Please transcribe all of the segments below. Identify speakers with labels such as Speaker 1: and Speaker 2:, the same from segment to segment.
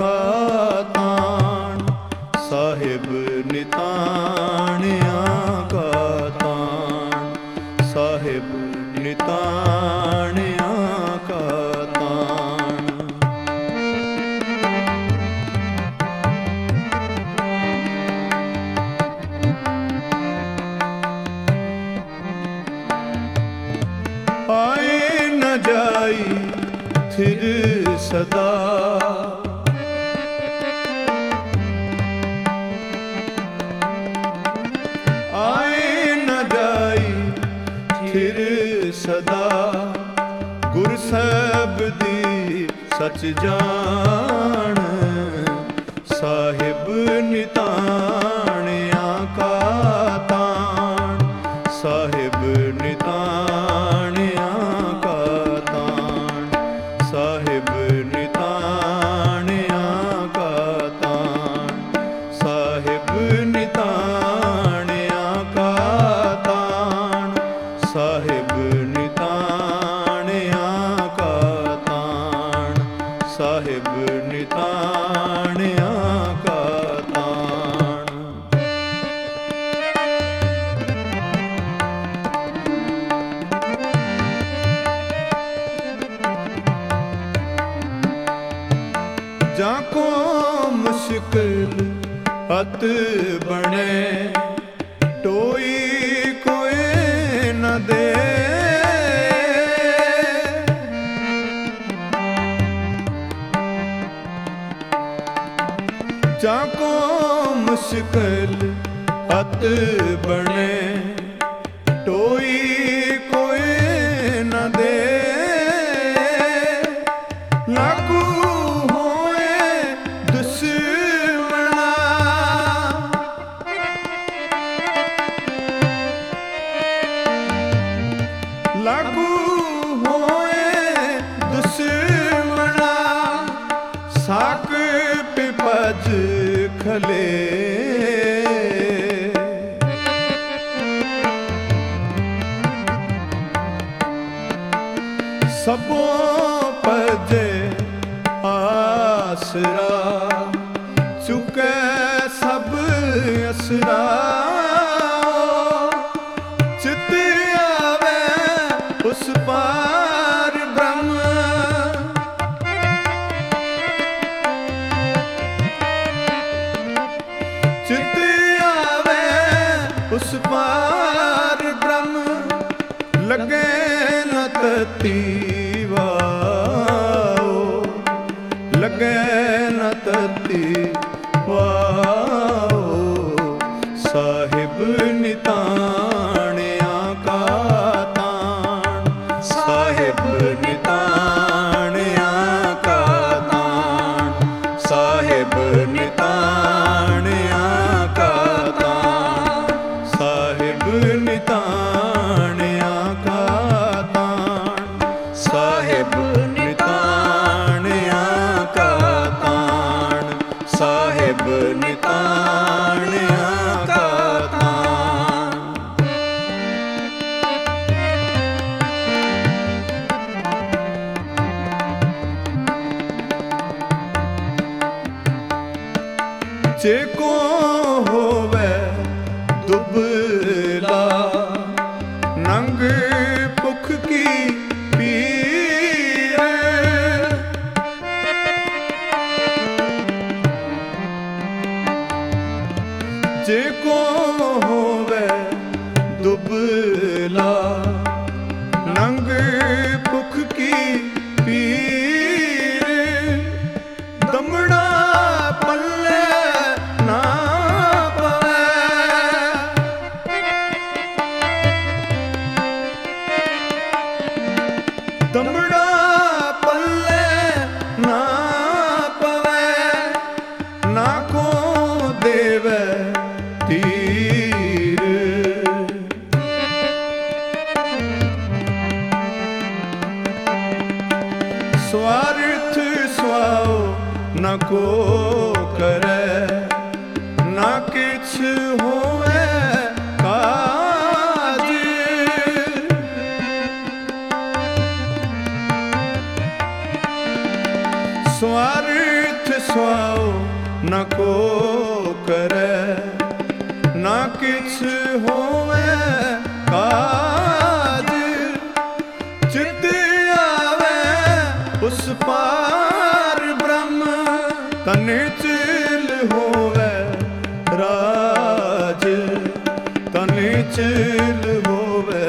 Speaker 1: ਤਾਣ, ਸਾਹਿਬ ਨਿਤਾਣਿਆ ਕਾ ਤਾਣ, ਸਾਹਿਬ ਨਿਤਾਣਿਆ ਕਾ ਤਾਣ। ਆਏ ਨ ਜਾਈ ਥਿਰ ਸਦਾ, ਆਏ ਨ ਜਾਈ ਥਿਰ ਸਦਾ, ਗੁਰ ਸਾਹਿਬ ਦੀ ਸਚ ਜਾਣ, ਸਾਹਿਬ ਨਿਤਾਣਿਆ ਕਾ ਤਾਣ, ਸਾਹਿਬ ਨਿਤਾਣਿਆ ਕਾ ਤਾਣ, ਸਾਹਿਬ ਨਿਤਾਣਿਆ ਕਾ ਤਾਣ, ਸਾਹਿਬ ਨਿਤਾਣਿਆ ਕਾ ਤਾਣ, ਸਾਹਿਬ ਨਿਤਾਣਿਆ ਕਾ ਤਾਣ, ਸਾਹਿਬ ਨਿਤਾਣਿਆ ਕਾ ਤਾਣ। ਜਾਂ ਕੋ ਮੁਸ਼ਕਿਲ ਅਤ ਬਣੇ, ਟੋਈ ਕੋਏ ਨ ਦੇ, ਜਾਂ ਕੋ ਮੁਸ਼ਕਿਲ ਅਤ ਬਣੇ, ਟੋਈ ਕੋਏ ਨ ਦੇ, ਲਾਗੂ ਹੋਏ ਦੁਸ਼ਮਣਾ, ਲਾਗੂ ਹੋਏ ਦੁਸ਼ਮਣਾ, ਸਾਕ ਪਿਪਜ ਖਲੇ, ਸਭੋ ਭਜੇ ਆਸਰਾ, ਚੁਕੈ ਸਭ ਅਸਰਾ, ਚਿਤ ਆਵੇ ਉਸ ਪਾਰ ਬ੍ਰਹਮ, ਚਿਤ ਆਵੇ ਉਸ ਪਾਰ ਬ੍ਰਹਮ, ਲੱਗੇ ਨ ਤਤੀ ਵਾਓ, ਲੱਗੇ ਨ ਤਤੀ ਵਾਓ, ਸਾਹਿਬ ਨਿਤਾਣਿਆ ਕਾ ਤਾਣ, ਸਾਹਿਬ ਨਿਤਾਣਿਆ ਕਾ ਤਾਣ, ਸਾਹਿਬ ਨਿਤਾਣਿਆ ਕਾ ਤਾਣ, ਸਾਹਿਬ ਨਿਤਾਣਿਆ ਕਾ ਤਾਣ, ਸਾਹਿਬ ਨਿਤਾਣਿਆ ਕਾ ਤਾਣ, ਸਾਹਿਬ ਨਿਤਾਣਿਆ ਕਾ ਤਾਣ। ਜੇ ਕੋ ਹੋਵੇ ਦੁਬਲਾ, ਨੰਗ ਭੁਖ ਕੀ ਪੀਰ, ਜੇ ਕੋ ਹੋਵੇ ਦੁਬਲਾ, ਨੰਗ ਭੁਖ ਕੀ ਪੀਰ, ਦਮੜਾ ਪੱਲੇ ਨਾ ਪਵੇ, ਦਮੜਾ ਪੱਲੇ ਨਾ ਪਵੇ, ਨਾ ਕੋ ਦੇਵੇ ਤੀਰ, ਸਵਾਰਥ ਸੁਆਓ ਨ ਕੋ ਕਰੈ, ਨਾ ਕਿਛ ਹੋਵੇ ਕਾਜ, ਸਵਾਰਥ ਸੁਆਓ ਨ ਕੋ ਕਰੈ, ਨਾ ਕਿਛ ਹੋਵੇ ਕਾਜ। ਚਿਤ ਆਵੇ ਉਸ ਪਾਰ ਬ੍ਰਹਮ, ਤਨ ਚਿਲ ਹੋਵੇ ਰਾਜ। ਤਨ ਚਿਲ ਹੋਵੇ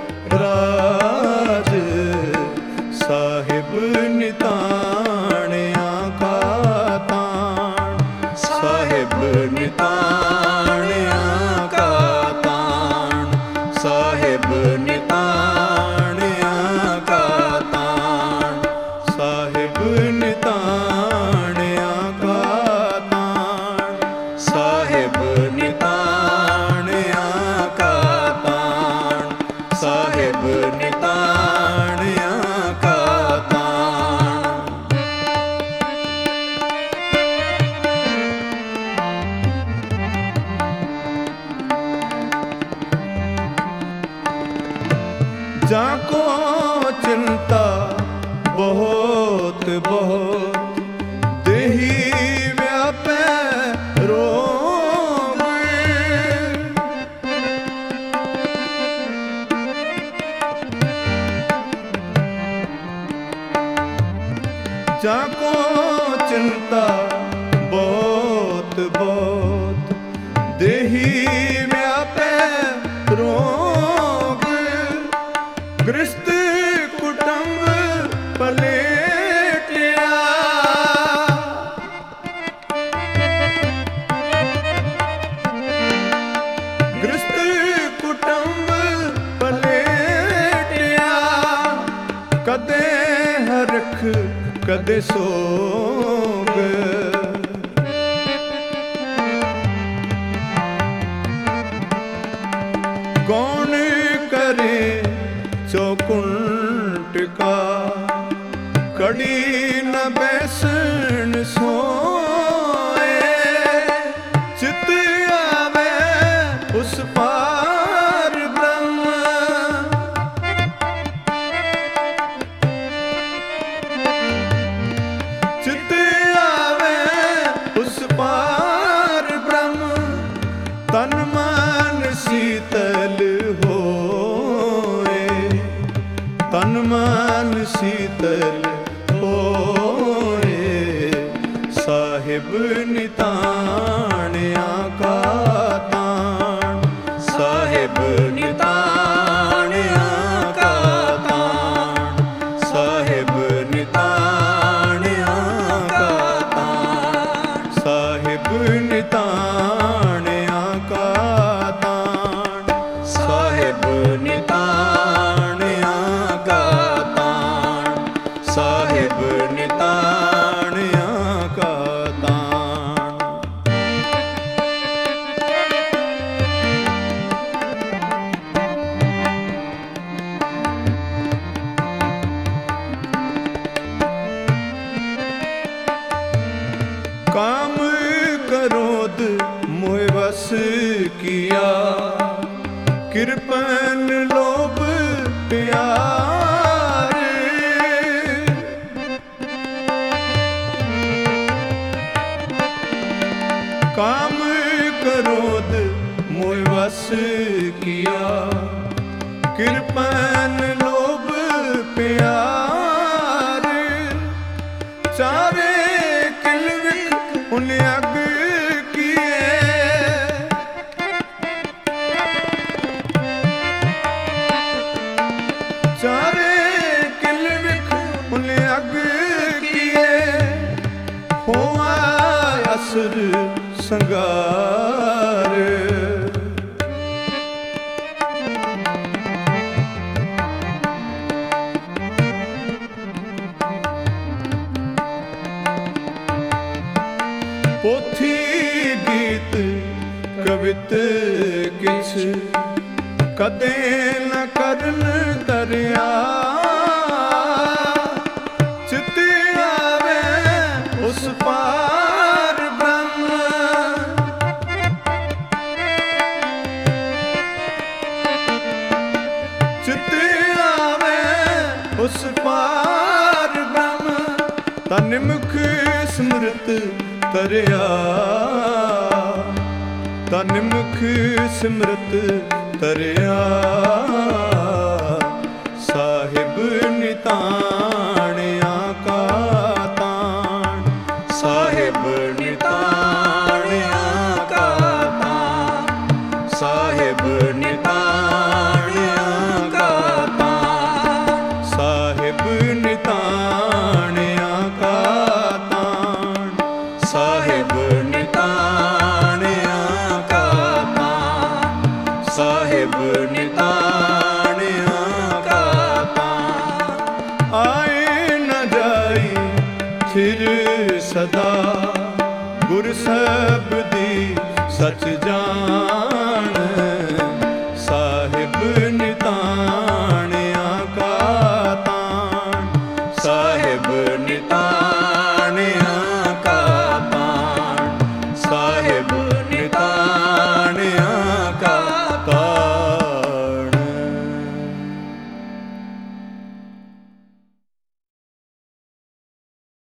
Speaker 1: ਰਾਜ, ਸਾਹਿਬ ਨਿਤਾਣਿਆ ਕਾ ਤਾਣ। ਸਾਹਿਬ ਨਿਤਾਣਿਆ ਕਾ ਤਾਣ, ਸਾਹਿਬ ਨਿਤਾਣਿਆ ਕਾ ਤਾਣ। ਸਾਹਿਬ ਨਿਤਾਣਿਆ ਕਾ ਤਾਣ, ਸਾਹਿਬ ਨਿਤਾਣਿਆ ਕਾ ਤਾਣ। ਸਾਹਿਬ ਨਿਤਾਣਿਆ ਕਾ ਤਾਣ। ਜਾ ਕੋ ਚਿੰਤਾ ਬਹੁਤ ਬਹੁਤ, ਦੇਹੀ ਵਿਆਪੈ ਰੋਗ। ਜਾ ਕੋ ਚਿੰਤਾ ਬਹੁਤ ਬਹੁਤ, ਦੇਹੀ ਵਿਆਪੈ ਰੋਗ। ਗ੍ਰਸਤ ਕੁਟੰਬ ਪਲੇਟਿਆ, ਗ੍ਰਸਤ ਕੁਟੰਬ ਪਲੇਟਿਆ। ਕਦੇ ਹਰਖ ਕਦੇ ਸੋਗ, ਕੌਣ ਕਰੇ ਚੌਕੁੰਟ ਕਾ। ਕੜੀ ਨ ਬੈਸਣ ਸੋਏ, ਚਿਤ ਆਵੇ ਉਸ ਪਾਰ ਬ੍ਰਹਮ। ਚਿਤ ਆਵੇ ਉਸ ਪਾਰ ਬ੍ਰਹਮ, ਤਨ ਮਨ ਸੀਤਲ ਹੋਏ। ਤਨ ਮਨ ਸੀਤਲ ਹੋਏ, ਸਾਹਿਬ ਨਿਤਾਣਿਆ ਕਾ ਤਾਣ। ਸਾਹਿਬ ਨਿਤਾਣਿਆ ਕਾ ਤਾਣ, ਸਾਹਿਬ ਨਿਤਾਣਿਆ ਕਾ ਤਾਣ। ਸਾਹਿਬ ਨਿਤਾਣਿਆ ਕਾ ਤਾਣ, ਸਾਹਿਬ ਨਿਤਾਣਿਆ ਕਾ ਤਾਣ। ਸਾਹਿਬ ਨਿਤਾਣਿਆ ਕਾ ਤਾਣ। ਕਾਮ ਕ੍ਰੋਧ ਮੋਹ ਵਸ ਕੀਆ, ਕਿਰਪਨ ਲੋਭ ਪਿਆਰ। ਕਾਮ ਕ੍ਰੋਧ ਮੋਹ ਵਸ ਕੀਆ, ਕਿਰਪਨ ਲੋਭ ਪਿਆਰ। ਚਾਰੇ ਕਿਲ ਵਿਖ ਉਨ ਅਗ ਕੀਏ, ਚਾਰੇ ਕਿਲ ਵਿਖ ਉਨ ਅਗ ਕੀਏ। ਹੋਆ ਅਸੁਰ ਸੰਗਾਰ। ਪੋਥੀ ਗੀਤ ਕਵਿਤ ਕਿਛ, ਕਦੇ ਨ ਕਰਨ ਦਰਿਆ। ਚਿਤ ਆਵੇ ਉਸ ਪਾਰ ਬ੍ਰਹਮ, ਚਿਤ ਆਵੇ ਉਸ ਪਾਰ ਬ੍ਰਹਮ। ਤਨ ਮੁਖ ਸਿਮਰਤ ਸਿਮਰਤ ਤਰਿਆ, ਤਨ ਮੁਖ ਸਿਮਰਤ ਤਰਿਆ। ਸਾਹਿਬ ਨਿਤਾਣਿਆ ਕਾ ਤਾਣ, ਸਾਹਿਬ ਨਿਤਾਣਿਆ ਕਾ ਤਾਣ, ਸਾਹਿਬ ਨਿਤਾਣਿਆ ਕਾ ਤਾਣ, ਸਾਹਿਬ ਨਿਤਾਣਿਆ ਕਾ ਤਾਣ, ਸਾਹਿਬ ਨਿਤਾਣਿਆ ਕਾ ਤਾਣ, ਸਾਹਿਬ ਨਿਤਾਣਿਆ ਕਾ ਤਾਣ। ਆਏ ਨ ਜਾਈ ਥਿਰ ਸਦਾ, ਗੁਰ ਸਬਦੀ ਸਚ ਜਾਣ, ਸਾਹਿਬ